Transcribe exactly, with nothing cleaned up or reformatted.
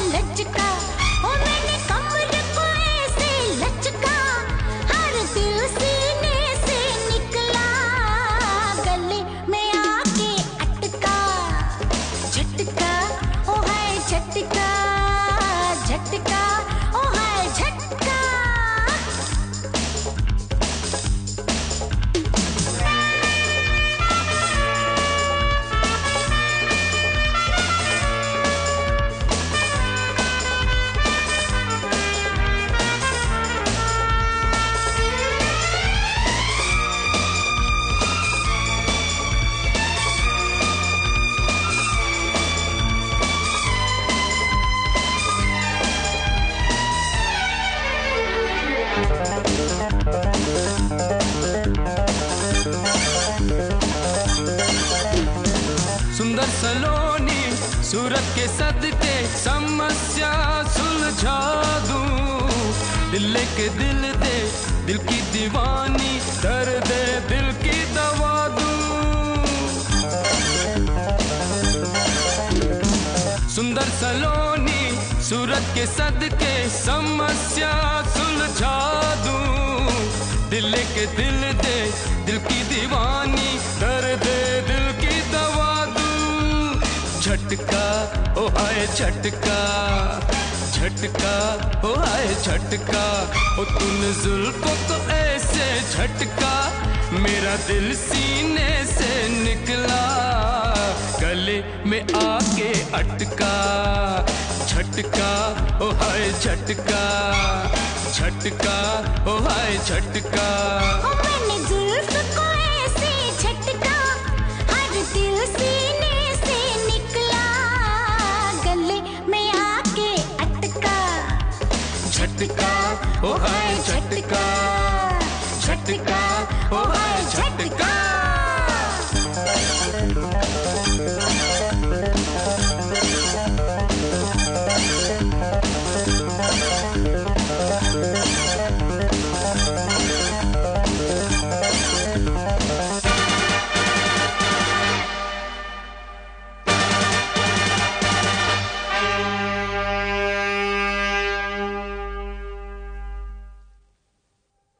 लचका, ओ मैंने कमर को ऐसे लचका, हर दिल सीने से निकला, गले में आके अटका। झटका ओ है झटका, झटका ओ है झटका। सुंदर सलोनी सूरत के सदके समस्या सुलझा दूं, दिल के दिल दे दिल की दीवानी, दर्द दिल की दवा दूं। सुंदर सलोनी सूरत के सदके समस्या सुलझा दूं, दिल के दिल दे दिल की दीवानी, दर्द दिल की दवा दूं। झटका ओ हाय झटका, झटका ओ हाय झटका, ओ तूने जुल्फों को ऐसे झटका, मेरा दिल सीने से निकला, गले में आके अटका। झटका ओ हाय झटका, झटका ओ हाय झटका। ओ मैंने जुल्फ को ऐसे झटका, हर दिल सीने से निकला, गले में आके अटका। झटका ओ हाय झटका, झटका ओ हाय झटका।